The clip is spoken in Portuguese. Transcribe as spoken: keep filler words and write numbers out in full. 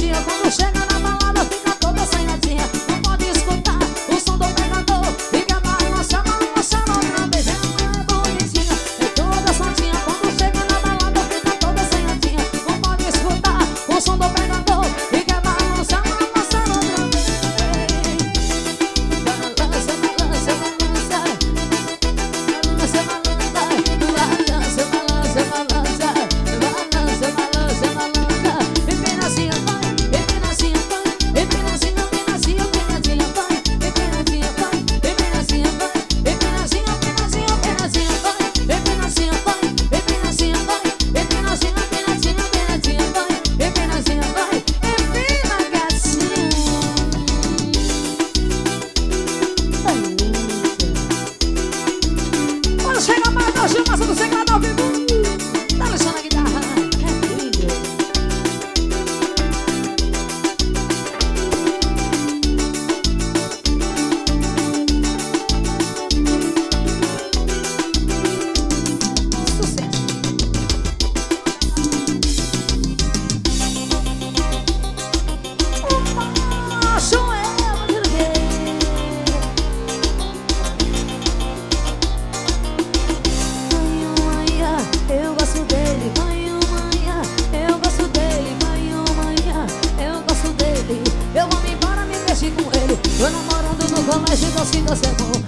novinha quando chega na balada fica toda assanhadinha. Não pode escutar o som do pegador, fica balança, balança outra vez. Ela é bonitinha, é toda soltinha. Quando chega na balada fica toda assanhadinha. Não pode escutar o som do pegador, fica balança, balança outra vez. Balança, balança, balança, balança, balança, balança, balança, balança, balança, balança, balança. Empinazinha vai, empinazinha vai, empinazinha, empinazinha, empinazinha vai, empinazinha vai, empinazinha vai, empinazinha, empinazinha, empinazinha vai, empinazinha vai, empinazinha vai, empinazinha, empinazinha, empinazinha vai, empinazinha vai, empina gatinho. Quando chega mais da Gilmassa do Segredo ao vivo, tá deixando a guitarra, é lindo. Sucesso. O macho é o Jurguê. Vai manhã, eu gosto dele. Vai manhã, eu gosto dele. Vai manhã, eu gosto dele. Eu vou me embora, me mexer com ele. Tô namorando no colégio, doce, doce é bom.